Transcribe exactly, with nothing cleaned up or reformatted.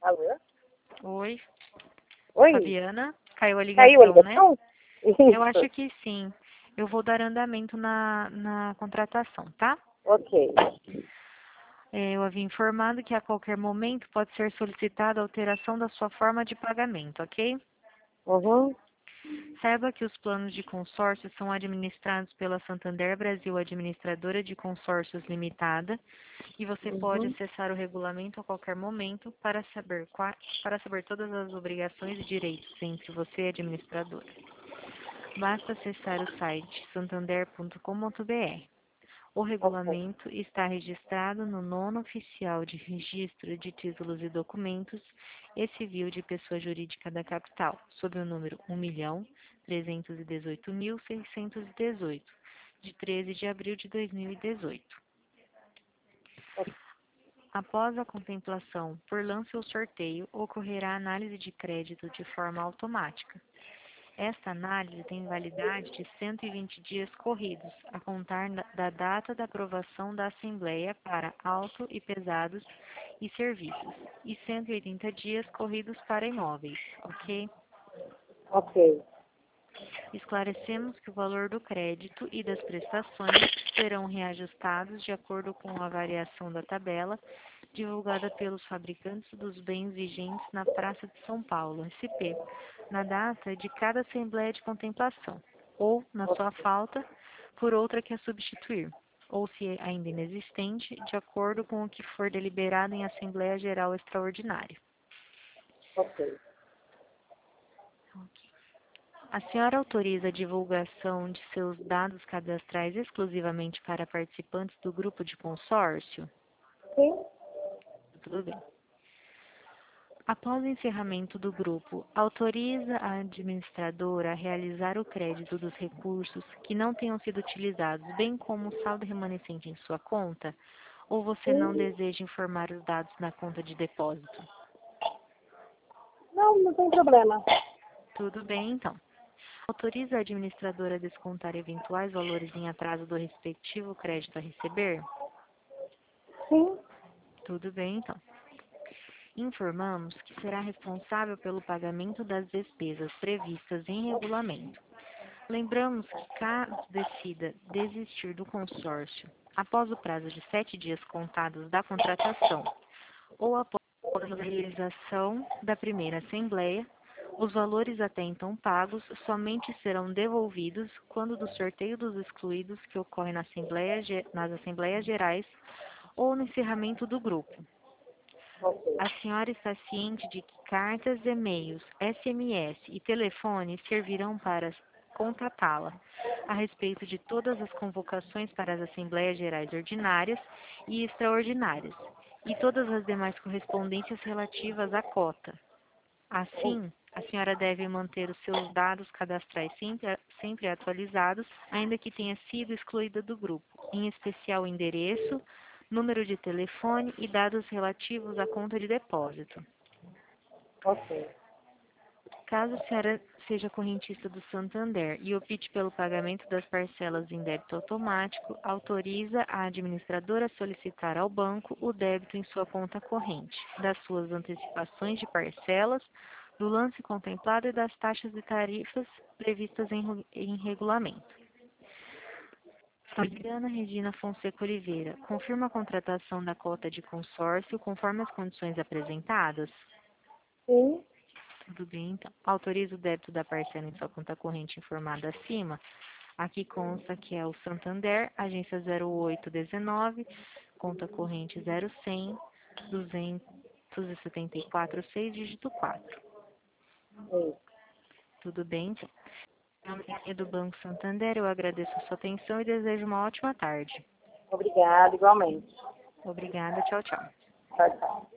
Alô? Oi, Oi? Fabiana. Caiu a Caiu a ligação, né? ligação? Eu acho Isso. que sim. Eu vou dar andamento na, na contratação, tá? Ok. É, eu havia informado que a qualquer momento pode ser solicitada a alteração da sua forma de pagamento, ok? Uhum. Saiba que os planos de consórcio são administrados pela Santander Brasil Administradora de Consórcios Limitada e você pode Uhum. acessar o regulamento a qualquer momento para saber, qua- para saber todas as obrigações e direitos entre você e a administradora. Basta acessar o site santander ponto com ponto br. O Ok. regulamento está registrado no nono oficial de registro de títulos e documentos e civil de pessoa jurídica da capital, sob o número um milhão trezentos e dezoito mil seiscentos e dezoito, de treze de abril de dois mil e dezoito. Após a contemplação por lance ou sorteio, ocorrerá análise de crédito de forma automática. Esta análise tem validade de cento e vinte dias corridos, a contar da da data da aprovação da Assembleia para auto e pesados e serviços, e cento e oitenta dias corridos para imóveis, ok? Ok. Esclarecemos que o valor do crédito e das prestações serão reajustados de acordo com a variação da tabela divulgada pelos fabricantes dos bens vigentes na Praça de São Paulo, S P, na data de cada Assembleia de Contemplação, ou, na sua falta, por outra que a substituir, ou se ainda inexistente, de acordo com o que for deliberado em Assembleia Geral Extraordinária. Ok. A senhora autoriza a divulgação de seus dados cadastrais exclusivamente para participantes do grupo de consórcio? Sim? Tudo bem. Após o encerramento do grupo, autoriza a administradora a realizar o crédito dos recursos que não tenham sido utilizados, bem como o saldo remanescente em sua conta? Ou você não Sim. deseja informar os dados na conta de depósito? Não, não tem problema. Tudo bem, então. Autoriza a administradora a descontar eventuais valores em atraso do respectivo crédito a receber? Sim? Tudo bem, então. Informamos que será responsável pelo pagamento das despesas previstas em regulamento. Lembramos que, caso decida desistir do consórcio após o prazo de sete dias contados da contratação ou após a realização da primeira assembleia, os valores até então pagos somente serão devolvidos quando do sorteio dos excluídos que ocorre na Assembleia, Ge- nas Assembleias Gerais ou no encerramento do grupo. Ok. A senhora está ciente de que cartas, e-mails, S M S e telefone servirão para contatá-la a respeito de todas as convocações para as Assembleias Gerais Ordinárias e Extraordinárias e todas as demais correspondências relativas à cota. Assim, a senhora deve manter os seus dados cadastrais sempre, sempre atualizados, ainda que tenha sido excluída do grupo, em especial o endereço, número de telefone e dados relativos à conta de depósito. Ok. Caso a senhora seja correntista do Santander e opte pelo pagamento das parcelas em débito automático, autoriza a administradora a solicitar ao banco o débito em sua conta corrente, das suas antecipações de parcelas, do lance contemplado e das taxas e tarifas previstas em, ru- em regulamento. Fabiana Regina Fonseca Oliveira, confirma a contratação da cota de consórcio conforme as condições apresentadas? Sim? Tudo bem, então. Autoriza o débito da parcela em sua conta corrente informada acima. Aqui consta que é o Santander, agência zero oito dezenove, conta corrente zero cem, duzentos e setenta e quatro, seis, dígito quatro. Sim. Tudo bem, então. Em nome do Banco Santander, eu agradeço a sua atenção e desejo uma ótima tarde. Obrigada, igualmente. Obrigada, tchau, tchau. Tchau, tchau.